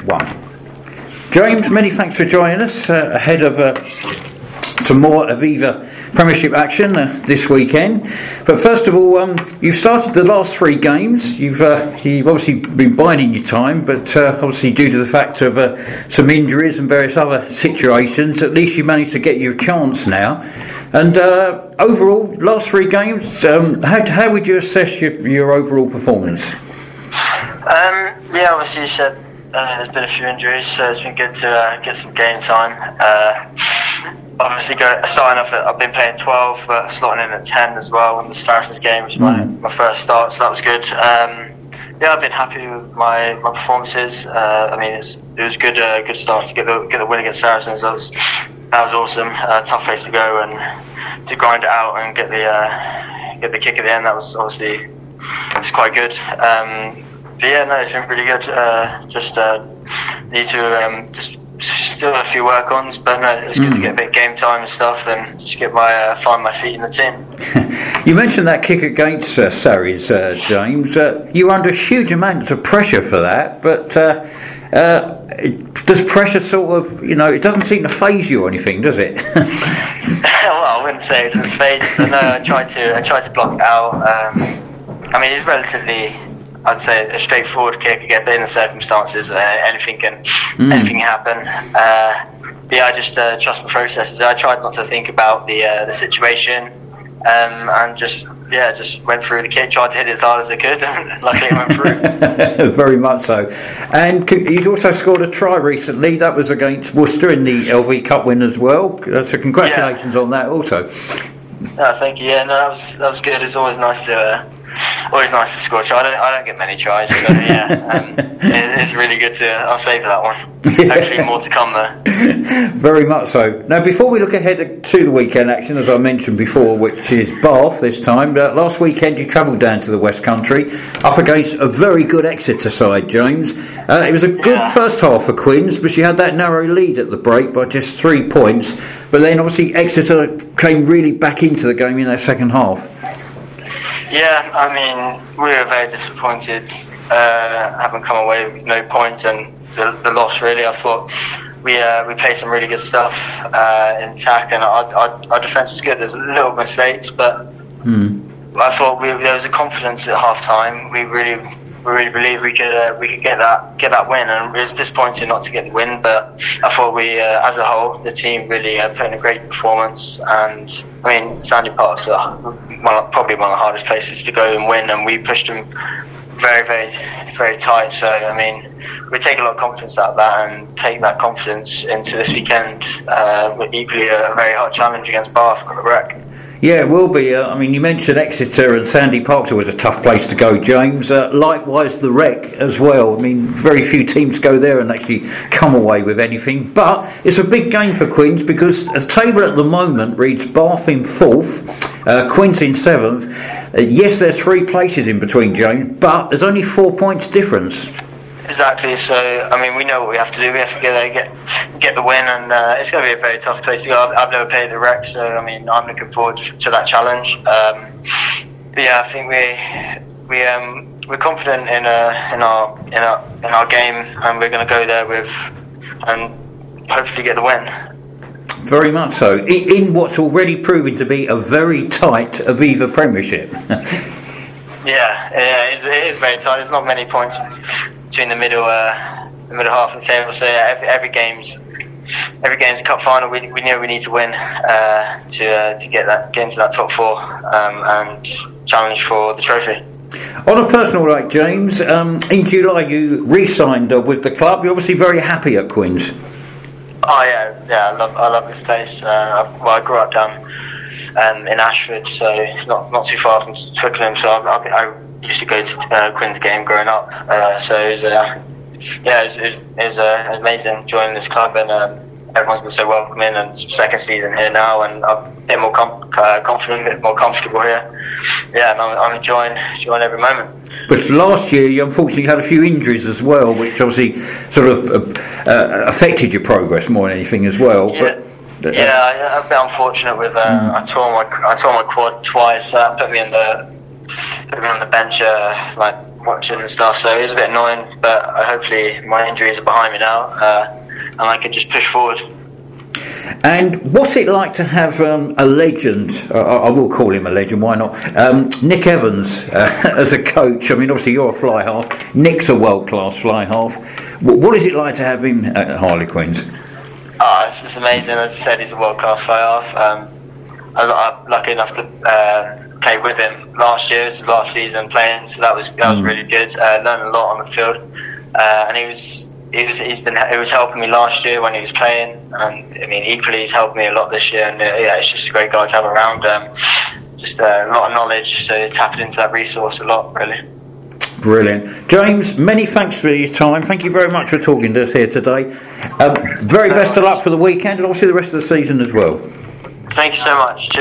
1. James, many thanks for joining us ahead of some more Aviva Premiership action this weekend. But first of all, you've started the last 3 games. You've obviously been biding your time, but obviously due to the fact of some injuries and various other situations, at least you managed to get your chance now. And overall, last 3 games, how would you assess your overall performance? Obviously you said there's been a few injuries, so it's been good to get some game time. Obviously, starting off I've been playing 12, but slotting in at 10 as well. And the Saracens game was my first start, so that was good. I've been happy with my performances. It was good start to get the win against Saracens. That was awesome. Tough place to go and to grind it out and get the kick at the end. That was obviously quite good. It's been pretty good. Need to just still a few work-ons, but no, it's good to get a bit of game time and stuff, and just find my feet in the team. You mentioned that kick against Sarries, James. You were under a huge amount of pressure for that, but does pressure sort of, it doesn't seem to faze you or anything, does it? Well, I wouldn't say it doesn't faze, but no, I tried to block it out. It's relatively, I'd say, a straightforward kick again, but in the circumstances, anything can happen. I just trust my processes. I tried not to think about the situation, and just went through the kick, tried to hit it as hard as I could, and luckily it went through. Very much so. And you also scored a try recently. That was against Worcester in the LV Cup win as well. So congratulations on that also. Thank you. That was good. It's always nice to score a try. I don't get many tries, so it's really good to. I'll save that one. Hopefully more to come there. Very much so. Now, before we look ahead to the weekend action, as I mentioned before, which is Bath this time, last weekend you travelled down to the West Country up against a very good Exeter side, James. It was a good first half for Quins, but you had that narrow lead at the break by just 3 points. But then obviously Exeter came really back into the game in that second half. We were very disappointed having come away with no points and the loss. Really, I thought we played some really good stuff in attack, and our defence was good. There was little mistakes, but I thought there was a confidence at half time. We really believed we could get that win, and it was disappointing not to get the win. But I thought we, as a whole, the team really put in a great performance. And Sandy Park's probably one of the hardest places to go and win, and we pushed them very, very, very tight. So we take a lot of confidence out of that, and take that confidence into this weekend. Equally a very hard challenge against Bath, correct? Yeah, it will be. You mentioned Exeter, and Sandy Park's always a tough place to go, James. Likewise, the Rec as well. Very few teams go there and actually come away with anything. But it's a big game for Quins, because the table at the moment reads Bath in 4th, Quins in 7th. Yes, there's 3 places in between, James, but there's only 4 points difference. Exactly. So we know what we have to do. We have to get there, get the win, and it's going to be a very tough place to go. I've never played the Rec, so I'm looking forward to that challenge. I think we're confident in our game, and we're going to go there and hopefully get the win. Very much so. In what's already proving to be a very tight Aviva Premiership. It is very tight. There's not many points between the middle half of the table. So every game's cup final. We know we need to win to get into that top 4 and challenge for the trophy. On a personal note, James, in July you re-signed with the club. You're obviously very happy at Quins. Oh yeah, I love this place. I grew up down in Ashford, so it's not too far from Twickenham. So I used to go to Quins game growing up. So it was amazing joining this club, and everyone's been so welcoming. And it's second season here now, and I'm a bit more confident, a bit more comfortable here. And I'm enjoying every moment. But last year you unfortunately had a few injuries as well, which obviously sort of affected your progress more than anything as well. I've been unfortunate with I tore my quad twice. Put me on the bench watching and stuff. So it was a bit annoying, but hopefully my injuries are behind me now, and I can just push forward. And what's it like to have a legend, I will call him a legend, why not, Nick Evans as a coach? I mean, obviously you're a fly half, Nick's a world-class fly half. What is it like to have him at Harlequins? It's just amazing. As I said, he's a world-class fly half. I'm lucky enough to play with him last year. It was his last season playing, so that was really good. Learned a lot on the field, and he was helping me last year when he was playing, and I mean equally he's helped me a lot this year. And it's just a great guy to have around. Just a lot of knowledge, so tapping into that resource a lot, really. Brilliant. James, many thanks for your time. Thank you very much for talking to us here today. Very best of luck for the weekend and obviously the rest of the season as well. Thank you so much. Cheers.